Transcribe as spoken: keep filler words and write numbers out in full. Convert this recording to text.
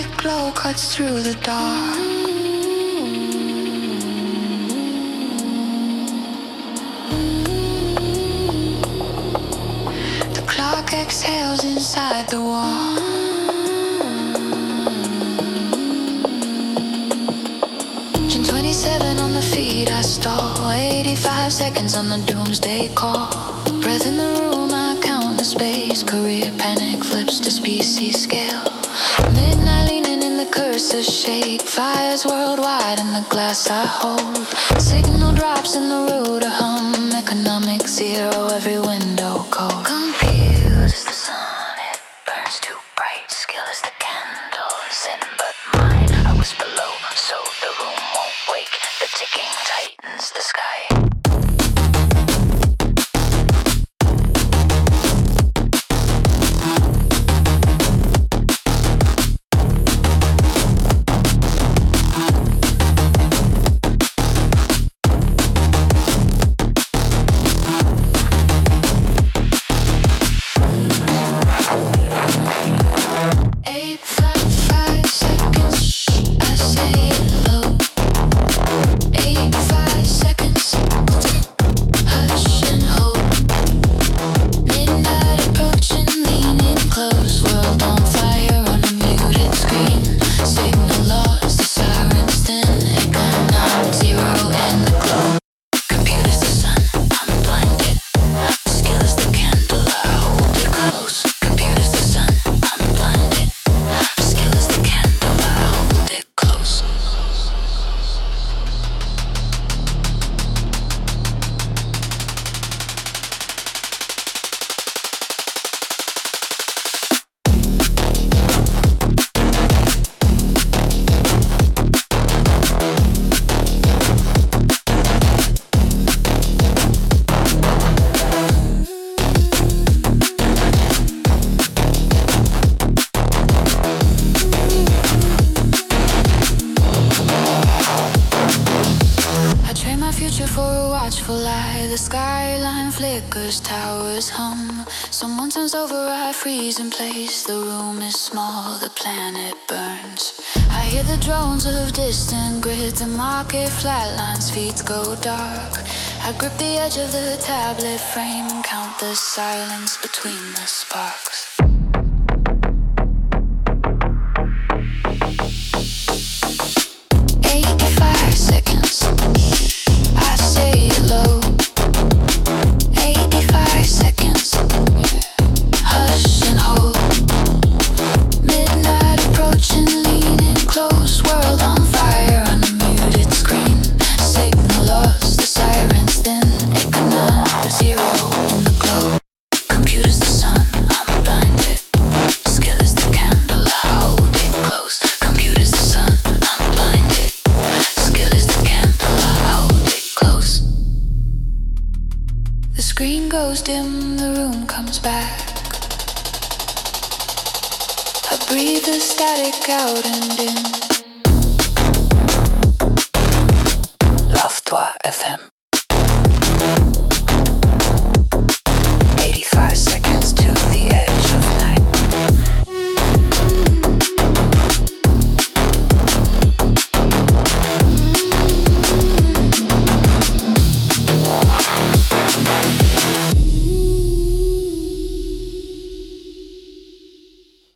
midnight glow cuts through the dark. The clock exhales inside the wall. June twenty-seven on the feet I stall. eighty-five seconds on the doomsday call. Breath in the room, I count the space. Career panic flips to species scale. Midnight leaning in the cursor shake. Fires worldwide in the glass I hold. Signal drops in the road, a hum. Economic zero, every window cold. Computers, the sun, it burns too bright. Skill is the candle, sin but mine. I whisper low, so the room won't wake. The ticking tightens the sky. Towers hum. Someone turns over, I freeze in place. The room is small, the planet burns. I hear the drones of distant grids. The market flatlines, feet go dark. I grip the edge of the tablet frame and count the silence between the sparks. eighty-five seconds, I say it low. eighty-five seconds, hush and hold. Midnight approaching, leaning close. World on fire on a muted screen. Signal lost, the sirens thin. Economic zero in the glow. Computers the sun, I'm blinded. Skill is the candle, I hold it close. Computers the sun, I'm blinded. Skill is the candle, I hold it close. The screen goes dim, the room comes back. I breathe the static out and in.